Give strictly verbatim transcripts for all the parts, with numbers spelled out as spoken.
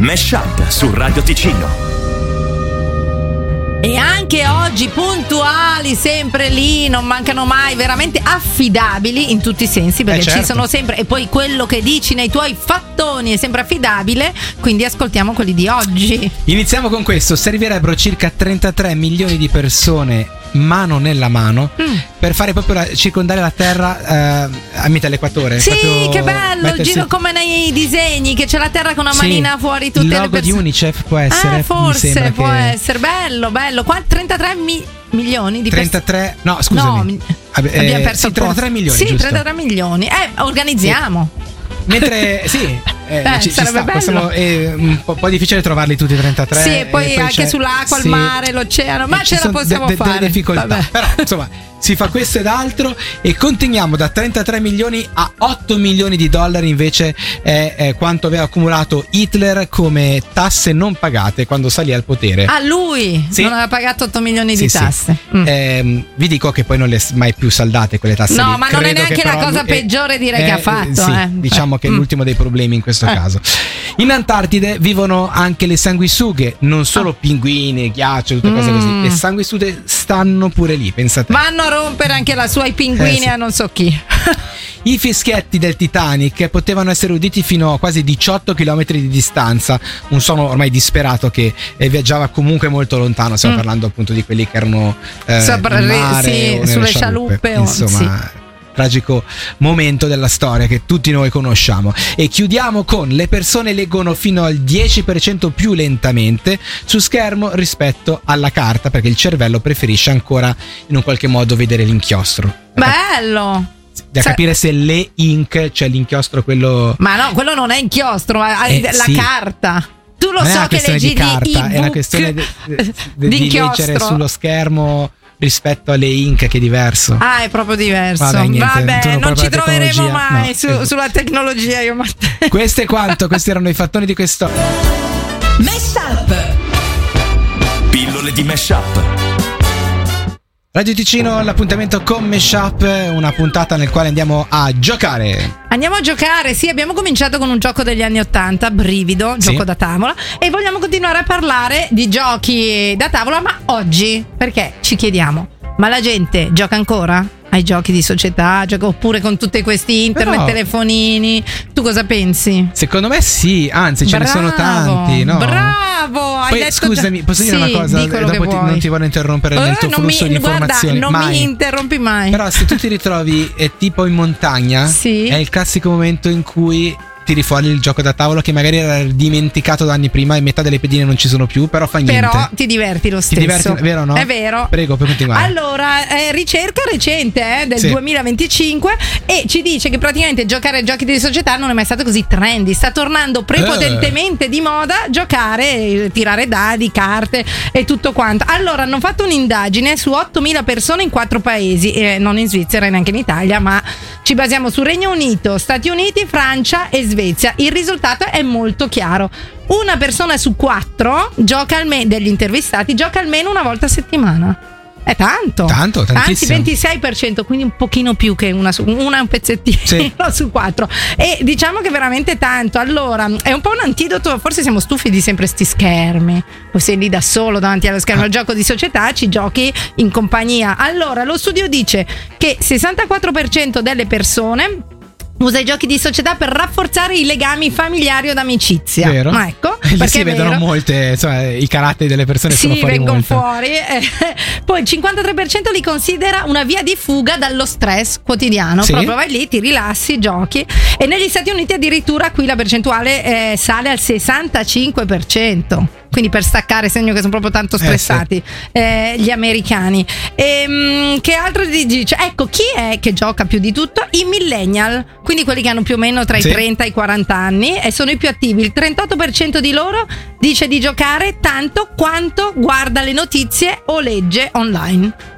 Mashup su Radio Ticino. E anche oggi puntuali, sempre lì, non mancano mai, veramente affidabili in tutti i sensi, perché eh certo. ci sono sempre, e poi quello che dici nei tuoi fattoni è sempre affidabile, quindi ascoltiamo quelli di oggi. Iniziamo con questo: servirebbero circa trentatré milioni di persone mano nella mano mm. per fare proprio la, circondare la Terra eh, a metà l'equatore. Sì, proprio che bello, mettersi... il giro come nei disegni, che c'è la Terra con una sì, manina fuori tutte il le logo persone. di UNICEF può essere, ah, forse può che... essere, bello, bello. Qua trentatré mi- milioni di trentatré, no scusami, no, Vabbè, abbiamo eh, perso sì, trentatré milioni, sì, giusto? trentatré milioni, eh, organizziamo. Sì. Mentre sì, eh, eh, ci, ci sarebbe sta, bello. Possiamo, è un po', po' difficile trovarli tutti i trentatré. Sì, e poi, e poi anche c'è, sull'acqua, sì, il mare, l'oceano, ma ce la possiamo de, de, fare. delle difficoltà. Vabbè. Però insomma si fa questo ed altro e continuiamo da trentatré milioni a otto milioni di dollari invece è, è quanto aveva accumulato Hitler come tasse non pagate quando salì al potere. Ah, lui sì. non aveva pagato otto milioni sì, di tasse. Sì. Mm. Eh, vi dico che poi non le ha mai più saldate quelle tasse. No, lì. ma Credo non è neanche la cosa lui, peggiore direi eh, che ha fatto. Sì, eh. diciamo che è mm. l'ultimo dei problemi in questo eh. caso. In Antartide vivono anche le sanguisughe, non solo ah. pinguini, ghiaccio, tutte cose mm. così. Le sanguisughe stanno pure lì, pensate. Vanno a rompere anche la sua i pinguini eh, sì. a non so chi. I fischietti del Titanic potevano essere uditi fino a quasi diciotto chilometri di distanza, un suono ormai disperato che eh, viaggiava comunque molto lontano. Stiamo mm. parlando appunto di quelli che erano eh, Sopra, in mare sì, o sulle scialuppe, scialuppe, insomma. Sì. Tragico momento della storia che tutti noi conosciamo. E chiudiamo con: le persone leggono fino al dieci per cento più lentamente su schermo rispetto alla carta, perché il cervello preferisce ancora in un qualche modo vedere l'inchiostro. Bello! Da Sa- capire se le ink, cioè l'inchiostro quello. Ma no, quello non è inchiostro, è eh, la sì. carta. Tu lo non so è una che questione leggi di carta, ebook è una questione di, di, di, di di leggere sullo schermo rispetto alle ink, che è diverso. Ah, è proprio diverso. Vabbè, niente, Vabbè non, non ci troveremo mai no, su, esatto. sulla tecnologia io ma te. Questo è quanto, questi erano i fattoni di questo Mashup. Pillole di Mashup. Radio Ticino, l'appuntamento con Mashup, una puntata nel quale andiamo a giocare. Andiamo a giocare, sì, abbiamo cominciato con un gioco degli anni ottanta, brivido, sì. gioco da tavola, e vogliamo continuare a parlare di giochi da tavola, ma oggi, perché ci chiediamo, ma la gente gioca ancora ai giochi di società, gioca oppure con tutti questi internet, Però, telefonini? Tu cosa pensi? Secondo me sì, anzi ce bravo, ne sono tanti, no? Bravo, hai Poi detto scusami, già... posso dire sì, una cosa? Dopo ti, non ti voglio interrompere nel uh, tuo flusso mi, di informazioni. Guarda, non mai. mi interrompi mai. Però se tu ti ritrovi eh, tipo in montagna, sì. è il classico momento in cui tiri fuori il gioco da tavolo che magari era dimenticato da anni prima e metà delle pedine non ci sono più, però fa niente. Però ti diverti lo stesso. Ti diverti, vero, no? È vero. Prego, per continuare. Allora, eh, ricerca recente eh, del sì. duemilaventicinque e ci dice che praticamente giocare ai giochi di società non è mai stato così trendy. Sta tornando prepotentemente eh. di moda giocare, tirare dadi, carte e tutto quanto. Allora, hanno fatto un'indagine su ottomila persone in quattro paesi, eh, non in Svizzera e neanche in Italia, ma ci basiamo su Regno Unito, Stati Uniti, Francia e Svezia. Il risultato è molto chiaro: una persona su quattro gioca almeno, degli intervistati gioca almeno una volta a settimana. È tanto, tanto, tantissimo. Anzi ventisei per cento, quindi un pochino più che una su una un pezzettino sì. su quattro. E diciamo che veramente tanto. Allora, è un po' un antidoto, forse siamo stufi di sempre sti schermi. O sei lì da solo davanti allo schermo, ah. il gioco di società, ci giochi in compagnia. Allora, lo studio dice che sessantaquattro per cento delle persone usa i giochi di società per rafforzare i legami familiari o d'amicizia. Vero? Ma ecco, lì perché si vedono vero. molte, insomma, i caratteri delle persone sì, sono fuori vengono molto. fuori. Eh, poi il cinquantatré per cento li considera una via di fuga dallo stress quotidiano. Sì? Proprio vai lì, ti rilassi, giochi. E negli Stati Uniti addirittura qui la percentuale eh, sale al sessantacinque per cento. Quindi per staccare, segno che sono proprio tanto stressati eh, sì. eh, gli americani. E, mh, che altro dice? Ecco, chi è che gioca più di tutto? I millennial, quindi quelli che hanno più o meno tra i sì. trenta e i quaranta anni e sono i più attivi. Il trentotto per cento di loro dice di giocare tanto quanto guarda le notizie o legge online.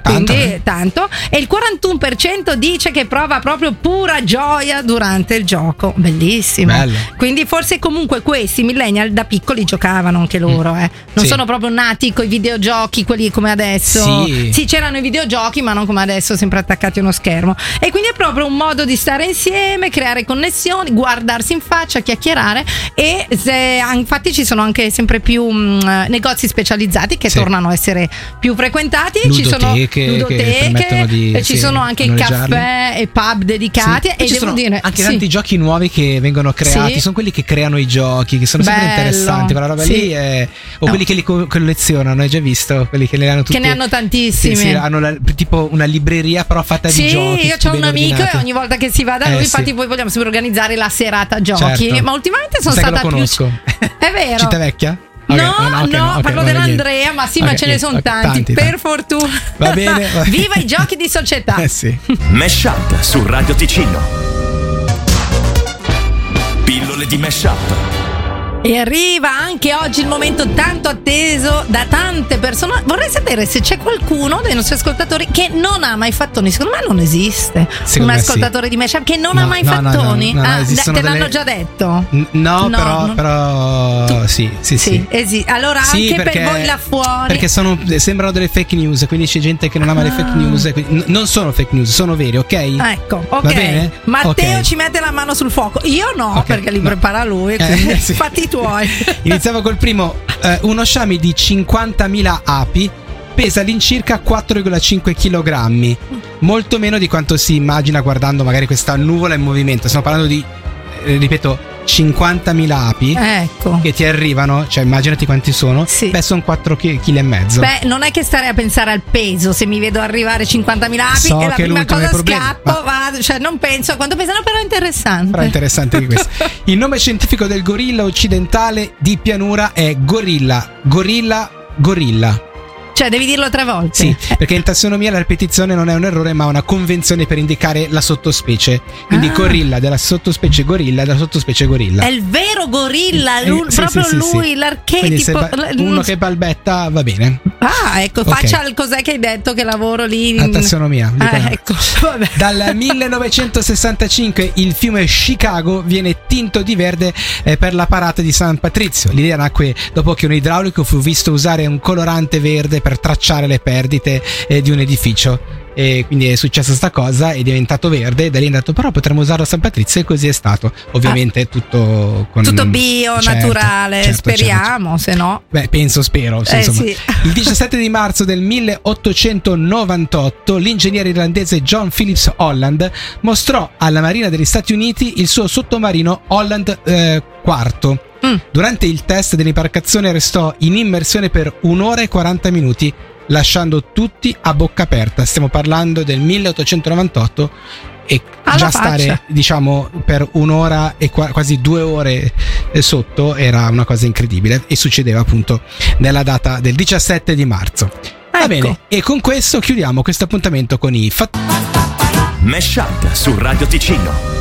quindi Tanto, eh. tanto. E il quarantuno per cento dice che prova proprio pura gioia durante il gioco. Bellissimo. Bello. Quindi forse comunque questi millennial da piccoli giocavano anche loro, eh. Non Sì. sono proprio nati con i videogiochi, quelli come adesso. Sì. Sì, c'erano i videogiochi, ma non come adesso, sempre attaccati a uno schermo. E quindi è proprio un modo di stare insieme, creare connessioni, guardarsi in faccia, chiacchierare. E se, infatti ci sono anche sempre più mh, negozi specializzati che Sì. tornano a essere più frequentati. Ci sono Ludoteche che ludoteche, permettono di, e ci sì, sono anche noleggiarli. caffè e pub dedicati. Sì. E ci devo sono dire anche sì. tanti giochi nuovi che vengono creati. Sì. Sono quelli che creano i giochi, che sono sempre Bello. interessanti. Quella roba Sì. lì è... o No. quelli che li co- collezionano, hai già visto? Quelli che ne hanno tutti. Che ne hanno tantissimi. Sì, sì, hanno la- tipo una libreria però fatta Sì, di giochi. io tutti ho un ben amico ordinati. e ogni volta che si va da Eh, lui, sì. infatti poi vogliamo sempre organizzare la serata giochi. Certo. Ma ultimamente sono Sai che stata lo conosco. più. È vero. Cittavecchia? No, Ok, no, ok, ok, parlo va bene, dell'Andrea, niente. ma sì, ma Ok, ce ne niente, sono ok, tanti, tanti, per tanti. fortuna. Va bene, va bene. Viva i giochi di società. Eh sì. Mesh Up su Radio Ticino. Pillole di Mesh Up. E arriva anche oggi il momento tanto atteso da tante persone. Vorrei sapere se c'è qualcuno dei nostri ascoltatori che non ama i fattoni. Secondo me non esiste Secondo un me sì. ascoltatore di Mesh Up che non No, ama i no, no, fattoni. no, no, no, ah, esistono te delle- l'hanno già detto? N- No, No, però, no. però sì, sì, sì. Sì, esi- allora Sì, anche perché- per voi là fuori. Perché sono, sembrano delle fake news, quindi c'è gente che non ama le Ah. fake news. e quindi- n- non sono fake news, sono veri, ok? Ecco, ok. Va bene? Matteo Ok. ci mette la mano sul fuoco. Io no, Ok, perché li no. prepara lui. Eh, Quindi sì. fatti i tuoi. Iniziamo col primo. Eh, uno sciame di cinquantamila api pesa all'incirca quattro virgola cinque chilogrammi, molto meno di quanto si immagina guardando magari questa nuvola in movimento. Stiamo parlando di, eh, ripeto, cinquantamila api Ecco. che ti arrivano, cioè immaginati quanti sono. Sì. Beh, sono quattro chili e mezzo. Beh, non è che stare a pensare al peso se mi vedo arrivare cinquantamila api So e la che è prima l'ultimo cosa dei problemi, schiappo, vado, cioè non penso a quanto pesano, però è interessante. Però è interessante di questo. Il nome scientifico del gorilla occidentale di pianura è gorilla, gorilla, gorilla. Cioè devi dirlo tre volte. Sì, perché in tassonomia la ripetizione non è un errore ma una convenzione per indicare la sottospecie. Quindi Ah. gorilla della sottospecie gorilla della sottospecie gorilla. È il vero gorilla, Eh, lui- sì, proprio sì, sì, lui, sì. l'archetipo. Quindi se ba- uno che balbetta va bene. Ah, ecco, Ok. faccia il cos'è che hai detto che lavoro lì. La tassonomia. Ah, dico- ecco, vabbè. Dal millenovecentosessantacinque il fiume Chicago viene tinto di verde eh, per la parata di San Patrizio. L'idea nacque dopo che un idraulico fu visto usare un colorante verde per tracciare le perdite eh, di un edificio. E quindi è successa sta cosa, è diventato verde, e da lì è andato, però potremmo usarlo a San Patrizio, e così è stato. Ovviamente tutto con Tutto bio, certo, naturale, certo, speriamo, se no. Beh, penso, spero. sì, Eh, insomma. sì. Il diciassette di marzo del milleottocentonovantotto l'ingegnere irlandese John Phillips Holland mostrò alla Marina degli Stati Uniti il suo sottomarino Holland eh, quarto. Mm. Durante il test dell'imbarcazione restò in immersione per un'ora e quaranta minuti, lasciando tutti a bocca aperta. Stiamo parlando del milleottocentonovantotto e Alla già faccia. stare, diciamo, per un'ora e qua- quasi due ore eh, sotto era una cosa incredibile, e succedeva appunto nella data del diciassette di marzo. Va Ecco. bene, e con questo chiudiamo questo appuntamento con i fat- Mesh Up su Radio Ticino.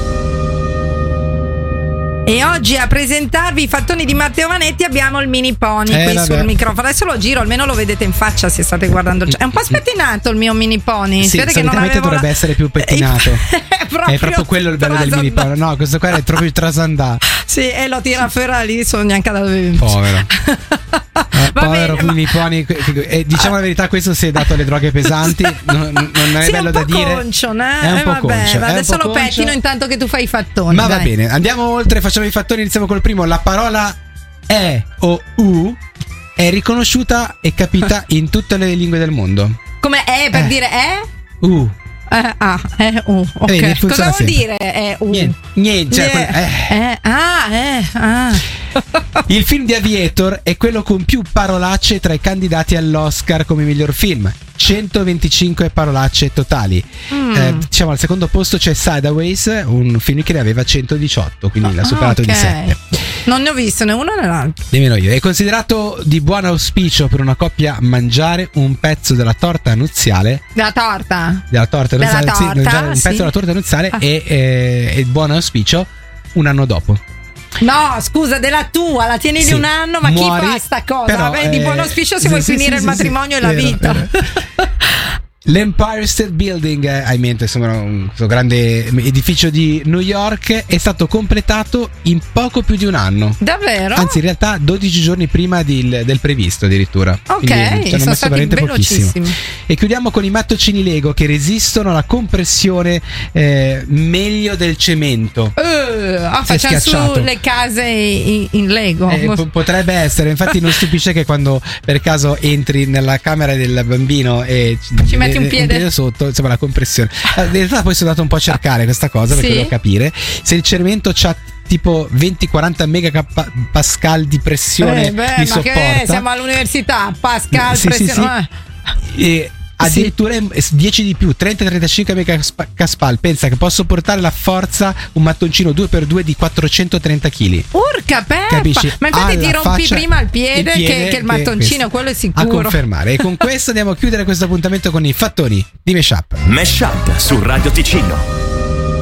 E oggi a presentarvi i fattoni di Matteo Vanetti abbiamo il mini pony Eh, qui vabbè. sul microfono. Adesso lo giro, almeno lo vedete in faccia se state guardando il. È un po' spettinato il mio mini pony. Sì, Si vede che non solitamente avevo dovrebbe la- essere più pettinato. È proprio, È proprio quello il bello del mini trasandato. pony. No, questo qua è proprio il trasandà. Sì, e lo tira fuori lì, so neanche da dove. Povero. Eh, Va povero bene, ma- mini pony. Eh, diciamo la verità, questo si è dato alle droghe pesanti. Non, non è Sì, bello un da po' dire. concio, eh? È un Eh, po' vabbè, concio, va, è un adesso po' lo concio. pettino intanto che tu fai i fattoni. Ma va dai. bene, andiamo oltre, facciamo i fattoni, iniziamo col primo. La parola E o U è riconosciuta e capita in tutte le lingue del mondo. Come è per Eh. dire è? U. Eh, ah, è U. Ok. Vedi, Cosa funziona vuol sempre. dire è U? Niente, niente, cioè, Eh, quel- eh. eh, ah, eh, ah. Il film di Aviator è quello con più parolacce tra i candidati all'Oscar come miglior film. centoventicinque parolacce totali. Mm. Eh, diciamo al secondo posto c'è Sideways, un film che ne aveva centodiciotto, quindi l'ha superato Ah, ok. di sette. Non ne ho visto né uno né l'altro. Nemmeno io. È considerato di buon auspicio per una coppia mangiare un pezzo della torta nuziale. Della torta. Della torta Della nuziale, sì, torta, mangiare un sì. pezzo della torta nuziale Ah. è, è, è buon auspicio un anno dopo. No, scusa, della tua, la tieni di Sì, un anno, ma muori, chi fa sta cosa? però, Vabbè, di eh, buon auspicio se sì, vuoi sì, finire sì, il sì, matrimonio sì, e la vero, vita. vero. L'Empire State Building, eh, hai in mente, insomma, un, questo grande edificio di New York, è stato completato in poco più di un anno. Davvero? Anzi, in realtà dodici giorni prima di, del previsto addirittura. Ok, quindi ci hanno sono messo stati veramente pochissimo. velocissimi. E chiudiamo con i mattoncini Lego che resistono alla compressione eh, meglio del cemento. Uh, oh, Si è facciamo su schiacciato. le case in, in Lego. Eh, po- potrebbe essere, infatti non stupisce che quando per caso entri nella camera del bambino e Ci metti un piede. sotto, insomma, la compressione. Eh, In realtà poi sono andato un po' a cercare questa cosa perché Sì. volevo capire se il cemento c'ha tipo venti quaranta megapascal di pressione Eh, beh, di ma che sopporta. siamo all'università, Pascal, Sì, sì, pressione. sì. E addirittura dieci di più, trenta trentacinque megapascal. Pensa che può sopportare la forza un mattoncino due per due di quattrocentotrenta chili. Urca peppa! Capisci? Ma infatti Alla ti rompi faccia prima il piede, il piede che, che il mattoncino, quello è a sicuro. confermare. E con questo andiamo a chiudere questo appuntamento con i fattoni di Meshup. Meshup su Radio Ticino.